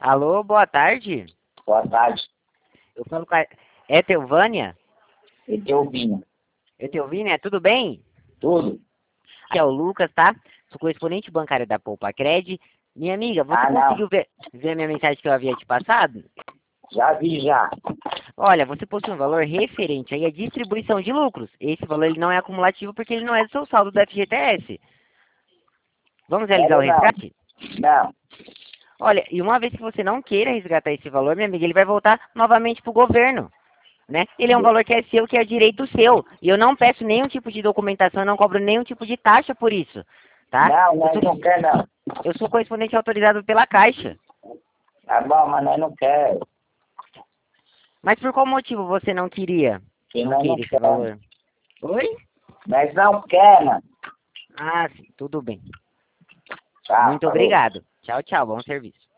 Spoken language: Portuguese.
Alô, boa tarde. Boa tarde. Eu falo com a... É Teuvânia? Eteovina. Eteuvânia, tudo bem? Tudo? Aqui é o Lucas, tá? Sou correspondente bancário da Poupa Cred. Minha amiga, você Não. conseguiu ver a minha mensagem que eu havia te passado? Já vi já. Olha, você possui um valor referente aí à distribuição de lucros. Esse valor ele não é acumulativo porque ele não é do seu saldo do FGTS. Vamos realizar o Quero não. resgate? Não. Olha, e uma vez que você não queira resgatar esse valor, minha amiga, ele vai voltar novamente para o governo, né? Ele é um valor que é seu, que é direito seu. E eu não peço nenhum tipo de documentação, eu não cobro nenhum tipo de taxa por isso, tá? Não, nós não quer não. Eu sou correspondente autorizado pela Caixa. Tá bom, mas nós não quer. Mas por qual motivo você não queria? Que Não nós não queira esse quer. valor? Oi? Nós não quer, mano. Ah, sim, tudo bem. Tá, Muito falou. obrigado. Tchau, tchau. Bom serviço.